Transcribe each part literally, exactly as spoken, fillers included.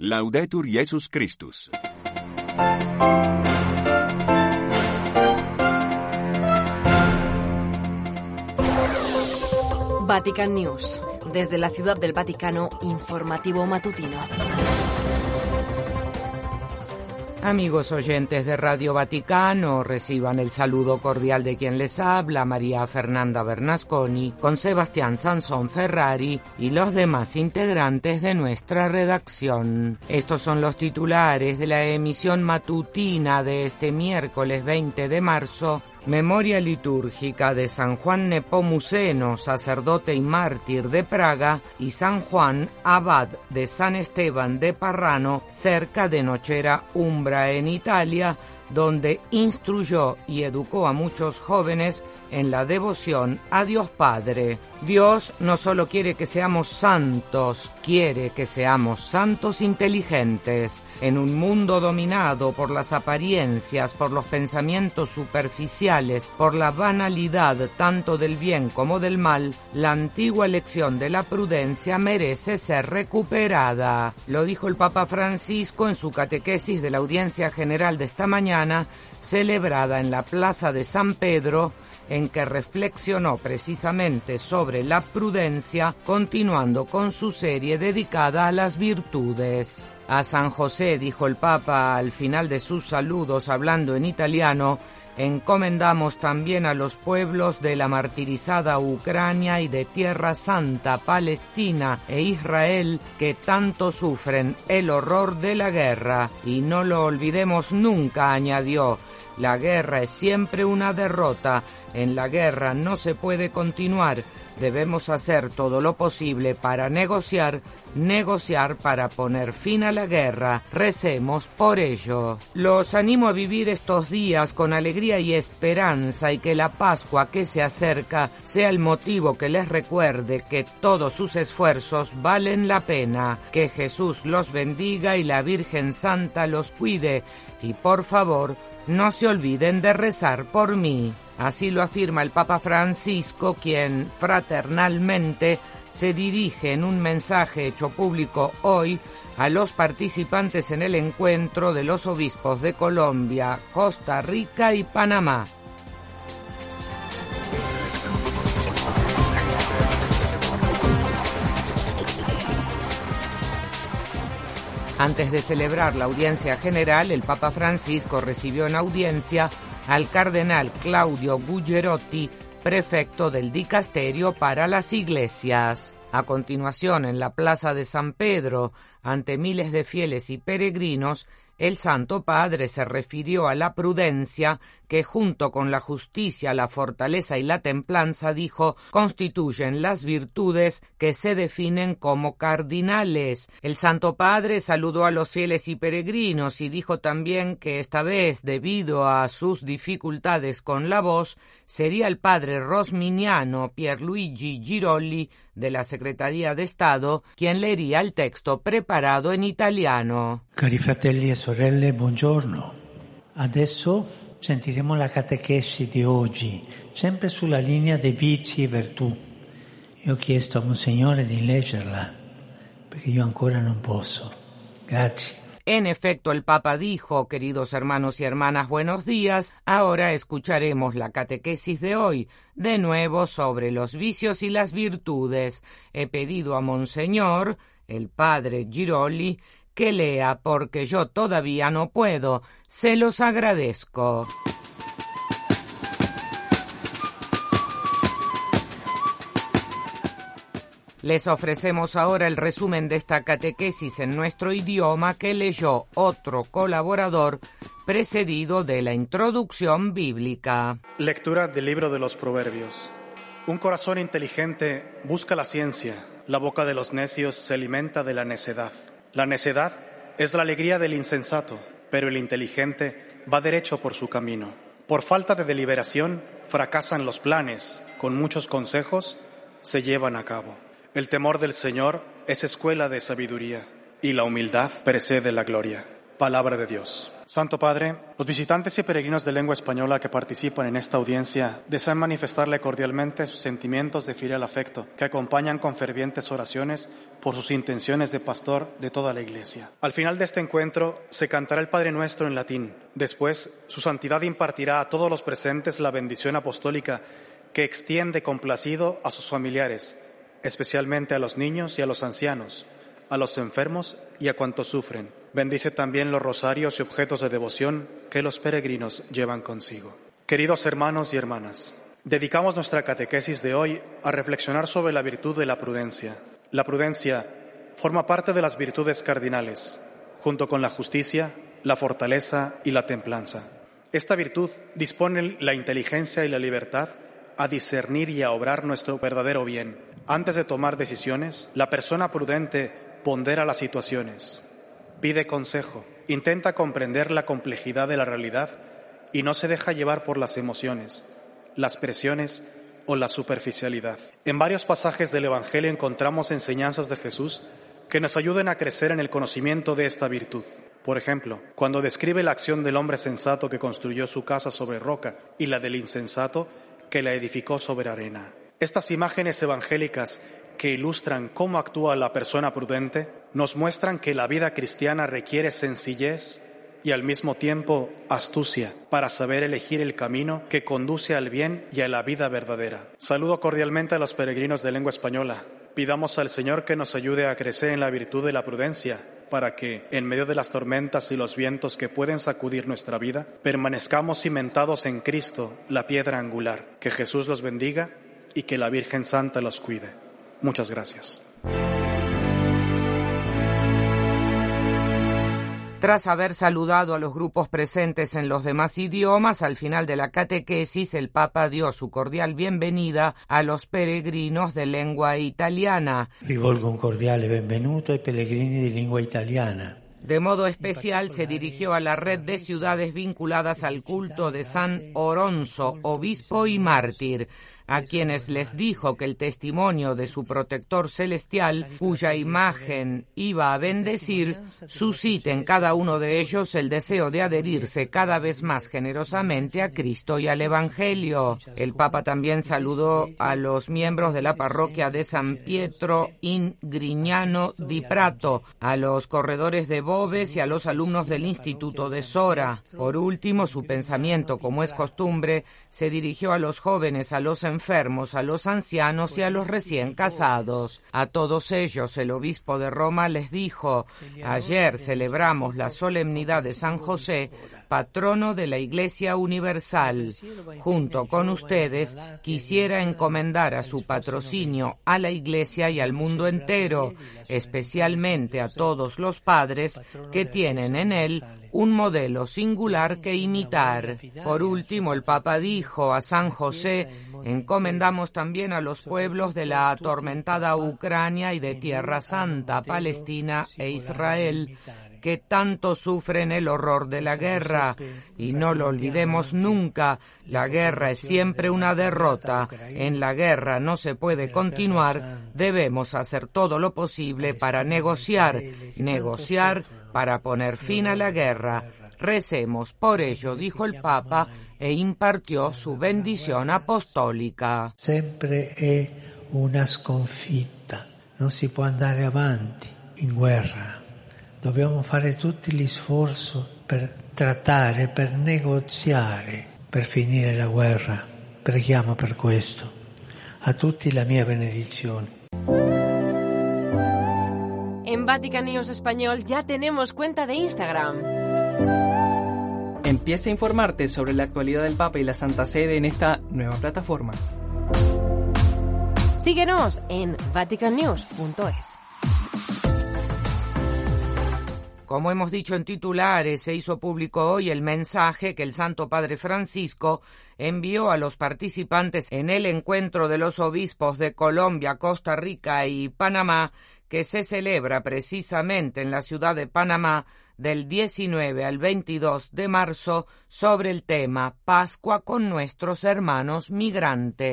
Laudetur Jesus Christus. Vatican News. Desde la Ciudad del Vaticano, informativo matutino. Amigos oyentes de Radio Vaticano, reciban el saludo cordial de quien les habla, María Fernanda Bernasconi, con Sebastián Sansón Ferrari y los demás integrantes de nuestra redacción. Estos son los titulares de la emisión matutina de este miércoles veinte de marzo, memoria litúrgica de San Juan Nepomuceno, sacerdote y mártir de Praga, y San Juan, abad de San Esteban de Parrano, cerca de Nocera Umbra, en Italia, donde instruyó y educó a muchos jóvenes en la devoción a Dios Padre. Dios no solo quiere que seamos santos, quiere que seamos santos inteligentes. En un mundo dominado por las apariencias, por los pensamientos superficiales, por la banalidad tanto del bien como del mal, la antigua lección de la prudencia merece ser recuperada. Lo dijo el Papa Francisco en su catequesis de la audiencia general de esta mañana, celebrada en la Plaza de San Pedro, en que reflexionó precisamente sobre la prudencia, continuando con su serie dedicada a las virtudes. A San José, dijo el Papa al final de sus saludos hablando en italiano, encomendamos también a los pueblos de la martirizada Ucrania y de Tierra Santa, Palestina e Israel, que tanto sufren el horror de la guerra. Y no lo olvidemos nunca, añadió, la guerra es siempre una derrota. En la guerra no se puede continuar. Debemos hacer todo lo posible para negociar, negociar para poner fin a la guerra. Recemos por ello. Los animo a vivir estos días con alegría y esperanza, y que la Pascua que se acerca sea el motivo que les recuerde que todos sus esfuerzos valen la pena. Que Jesús los bendiga y la Virgen Santa los cuide. Y por favor, no se olviden de rezar por mí. Así lo afirma el Papa Francisco, quien fraternalmente se dirige en un mensaje hecho público hoy a los participantes en el encuentro de los obispos de Colombia, Costa Rica y Panamá. Antes de celebrar la audiencia general, el Papa Francisco recibió en audiencia al cardenal Claudio Gugerotti, prefecto del Dicasterio para las Iglesias. A continuación, en la Plaza de San Pedro, ante miles de fieles y peregrinos, el Santo Padre se refirió a la prudencia que, junto con la justicia, la fortaleza y la templanza, dijo, constituyen las virtudes que se definen como cardinales. El Santo Padre saludó a los fieles y peregrinos y dijo también que esta vez, debido a sus dificultades con la voz, sería el padre rosminiano Pierluigi Girolli, de la Secretaría de Estado, quien leería el texto preparado en italiano. Cari fratelli e sorelle, buongiorno. Adesso sentiremo la catechesi di oggi, sempre sulla linea dei vizi e virtù. Io ho chiesto a Monsignore di leggerla, perché io ancora non posso. Grazie. En efecto, el Papa dijo, queridos hermanos y hermanas, buenos días, ahora escucharemos la catequesis de hoy, de nuevo sobre los vicios y las virtudes. He pedido a Monseñor, el padre Girolli, que lea porque yo todavía no puedo. Se los agradezco. Les ofrecemos ahora el resumen de esta catequesis en nuestro idioma que leyó otro colaborador, precedido de la introducción bíblica. Lectura del libro de los Proverbios. Un corazón inteligente busca la ciencia, la boca de los necios se alimenta de la necedad. La necedad es la alegría del insensato, pero el inteligente va derecho por su camino. Por falta de deliberación fracasan los planes, con muchos consejos se llevan a cabo. El temor del Señor es escuela de sabiduría, y la humildad precede la gloria. Palabra de Dios. Santo Padre, los visitantes y peregrinos de lengua española que participan en esta audiencia desean manifestarle cordialmente sus sentimientos de filial afecto, que acompañan con fervientes oraciones por sus intenciones de pastor de toda la Iglesia. Al final de este encuentro se cantará el Padre Nuestro en latín. Después, su santidad impartirá a todos los presentes la bendición apostólica que extiende complacido a sus familiares, especialmente a los niños y a los ancianos, a los enfermos y a cuantos sufren. Bendice también los rosarios y objetos de devoción que los peregrinos llevan consigo. Queridos hermanos y hermanas, dedicamos nuestra catequesis de hoy a reflexionar sobre la virtud de la prudencia. La prudencia forma parte de las virtudes cardinales, junto con la justicia, la fortaleza y la templanza. Esta virtud dispone la inteligencia y la libertad a discernir y a obrar nuestro verdadero bien. Antes de tomar decisiones, la persona prudente pondera las situaciones, pide consejo, intenta comprender la complejidad de la realidad y no se deja llevar por las emociones, las presiones o la superficialidad. En varios pasajes del Evangelio encontramos enseñanzas de Jesús que nos ayuden a crecer en el conocimiento de esta virtud. Por ejemplo, cuando describe la acción del hombre sensato que construyó su casa sobre roca y la del insensato que la edificó sobre arena. Estas imágenes evangélicas que ilustran cómo actúa la persona prudente, nos muestran que la vida cristiana requiere sencillez y al mismo tiempo astucia para saber elegir el camino que conduce al bien y a la vida verdadera. Saludo cordialmente a los peregrinos de lengua española. Pidamos al Señor que nos ayude a crecer en la virtud de la prudencia, para que, en medio de las tormentas y los vientos que pueden sacudir nuestra vida, permanezcamos cimentados en Cristo, la piedra angular. Que Jesús los bendiga y que la Virgen Santa los cuide. Muchas gracias. Tras haber saludado a los grupos presentes en los demás idiomas, al final de la catequesis el Papa dio su cordial bienvenida a los peregrinos de lengua italiana. Rivolgo un cordiale benvenuto ai pellegrini di lingua italiana. De modo especial se dirigió a la red de ciudades vinculadas al culto de San Oronzo, obispo y mártir, a quienes les dijo que el testimonio de su protector celestial, cuya imagen iba a bendecir, suscite en cada uno de ellos el deseo de adherirse cada vez más generosamente a Cristo y al Evangelio. El Papa también saludó a los miembros de la parroquia de San Pietro in Grignano di Prato, a los corredores de Boves y a los alumnos del Instituto de Sora. Por último, su pensamiento, como es costumbre, se dirigió a los jóvenes, a los enfermos, a los ancianos y a los recién casados. A todos ellos el obispo de Roma les dijo: ayer celebramos la solemnidad de San José, patrono de la Iglesia Universal. Junto con ustedes quisiera encomendar a su patrocinio a la Iglesia y al mundo entero, especialmente a todos los padres que tienen en él un modelo singular que imitar. Por último, el Papa dijo: a San José encomendamos también a los pueblos de la atormentada Ucrania y de Tierra Santa, Palestina e Israel, que tanto sufren el horror de la guerra. Y no lo olvidemos nunca, la guerra es siempre una derrota. En la guerra no se puede continuar, debemos hacer todo lo posible para negociar, negociar para poner fin a la guerra. Recemos por ello, dijo el Papa, e impartió su bendición apostólica. Sempre è una sconfitta, non si può andare avanti in guerra. Dobbiamo fare tutti gli sforzi per trattare, per negoziare, per finire la guerra. Preghiamo per questo. A tutti la mia benedizione. En Vatican News Español ya tenemos cuenta de Instagram. Empieza a informarte sobre la actualidad del Papa y la Santa Sede en esta nueva plataforma. Síguenos en vatican news punto es. Como hemos dicho en titulares, se hizo público hoy el mensaje que el Santo Padre Francisco envió a los participantes en el encuentro de los obispos de Colombia, Costa Rica y Panamá, que se celebra precisamente en la ciudad de Panamá del diecinueve al veintidós de marzo sobre el tema Pascua con nuestros hermanos migrantes.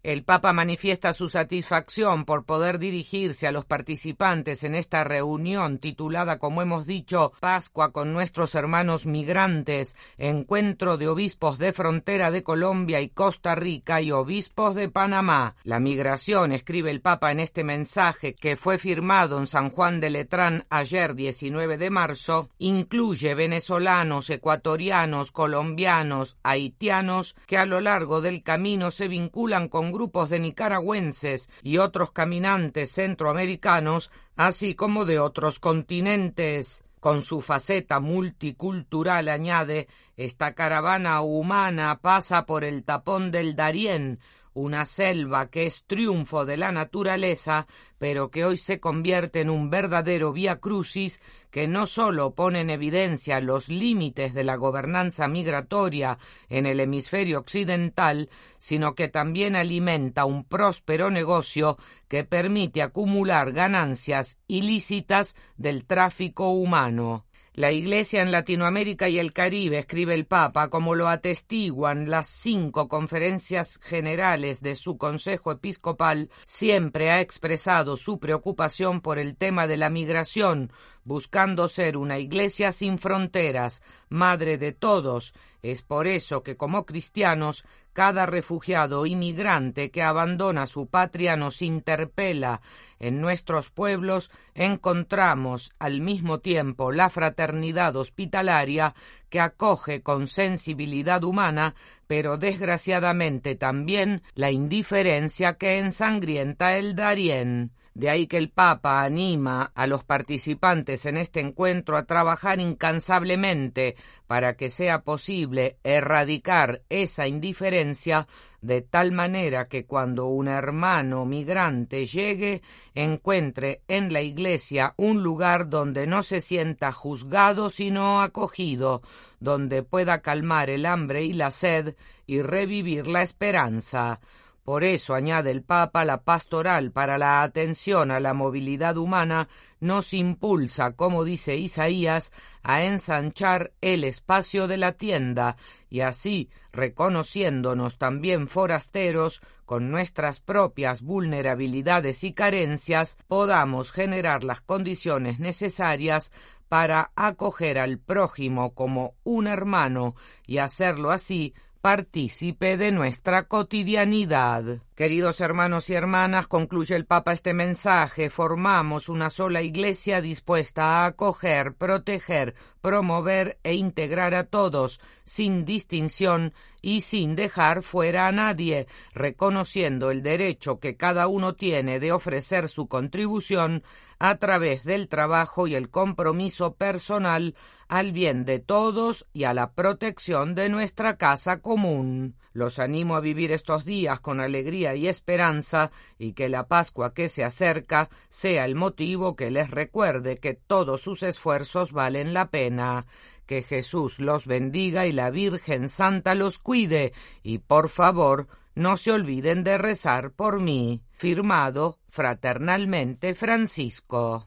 El Papa manifiesta su satisfacción por poder dirigirse a los participantes en esta reunión titulada, como hemos dicho, Pascua con nuestros hermanos migrantes, encuentro de obispos de frontera de Colombia y Costa Rica y obispos de Panamá. La migración, escribe el Papa en este mensaje que fue firmado en San Juan de Letrán ayer diecinueve de marzo, incluye venezolanos, ecuatorianos, colombianos, haitianos que a lo largo del camino se vinculan con grupos de nicaragüenses y otros caminantes centroamericanos, así como de otros continentes. Con su faceta multicultural, añade, esta caravana humana pasa por el tapón del Darién, una selva que es triunfo de la naturaleza, pero que hoy se convierte en un verdadero vía crucis que no solo pone en evidencia los límites de la gobernanza migratoria en el hemisferio occidental, sino que también alimenta un próspero negocio que permite acumular ganancias ilícitas del tráfico humano. La Iglesia en Latinoamérica y el Caribe, escribe el Papa, como lo atestiguan las cinco conferencias generales de su Consejo Episcopal, siempre ha expresado su preocupación por el tema de la migración, buscando ser una Iglesia sin fronteras, madre de todos. Es por eso que como cristianos, cada refugiado o inmigrante que abandona su patria nos interpela. En nuestros pueblos encontramos al mismo tiempo la fraternidad hospitalaria que acoge con sensibilidad humana, pero desgraciadamente también la indiferencia que ensangrienta el Darién. De ahí que el Papa anima a los participantes en este encuentro a trabajar incansablemente para que sea posible erradicar esa indiferencia de tal manera que cuando un hermano migrante llegue, encuentre en la Iglesia un lugar donde no se sienta juzgado sino acogido, donde pueda calmar el hambre y la sed y revivir la esperanza. Por eso, añade el Papa, la pastoral para la atención a la movilidad humana nos impulsa, como dice Isaías, a ensanchar el espacio de la tienda y así, reconociéndonos también forasteros, con nuestras propias vulnerabilidades y carencias, podamos generar las condiciones necesarias para acoger al prójimo como un hermano y hacerlo así partícipe de nuestra cotidianidad. Queridos hermanos y hermanas, concluye el Papa este mensaje, formamos una sola Iglesia dispuesta a acoger, proteger, promover e integrar a todos, sin distinción y sin dejar fuera a nadie, reconociendo el derecho que cada uno tiene de ofrecer su contribución a través del trabajo y el compromiso personal al bien de todos y a la protección de nuestra casa común. Los animo a vivir estos días con alegría y esperanza y que la Pascua que se acerca sea el motivo que les recuerde que todos sus esfuerzos valen la pena. Que Jesús los bendiga y la Virgen Santa los cuide y, por favor, no se olviden de rezar por mí. Firmado fraternalmente Francisco.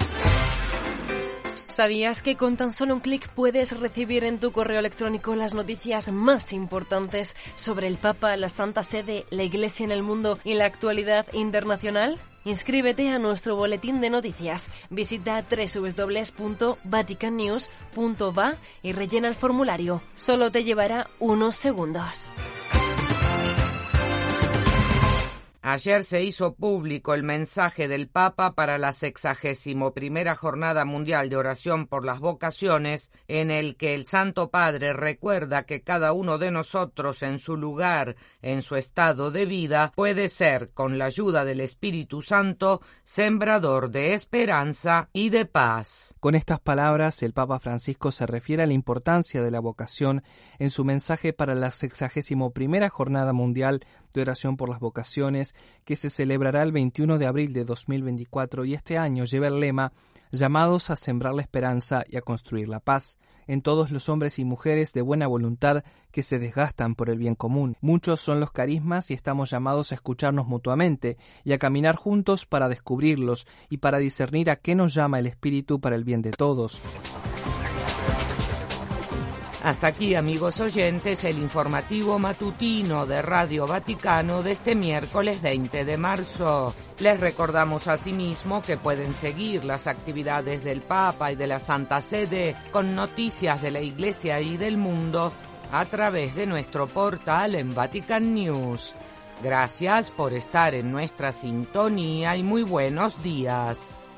¿Sabías que con tan solo un clic puedes recibir en tu correo electrónico las noticias más importantes sobre el Papa, la Santa Sede, la Iglesia en el mundo y la actualidad internacional? Inscríbete a nuestro boletín de noticias. Visita doble u doble u doble u punto vatican news punto va y rellena el formulario. Solo te llevará unos segundos. Ayer se hizo público el mensaje del Papa para la sexagésimo primera Jornada Mundial de Oración por las Vocaciones, en el que el Santo Padre recuerda que cada uno de nosotros en su lugar, en su estado de vida, puede ser, con la ayuda del Espíritu Santo, sembrador de esperanza y de paz. Con estas palabras, el Papa Francisco se refiere a la importancia de la vocación en su mensaje para la sexagésimo primera Jornada Mundial de Oración por las Vocaciones, que se celebrará el veintiuno de abril de dos mil veinticuatro y este año lleva el lema «Llamados a sembrar la esperanza y a construir la paz» en todos los hombres y mujeres de buena voluntad que se desgastan por el bien común. Muchos son los carismas y estamos llamados a escucharnos mutuamente y a caminar juntos para descubrirlos y para discernir a qué nos llama el Espíritu para el bien de todos. Hasta aquí, amigos oyentes, el informativo matutino de Radio Vaticano de este miércoles veinte de marzo. Les recordamos asimismo que pueden seguir las actividades del Papa y de la Santa Sede con noticias de la Iglesia y del mundo a través de nuestro portal en Vatican News. Gracias por estar en nuestra sintonía y muy buenos días.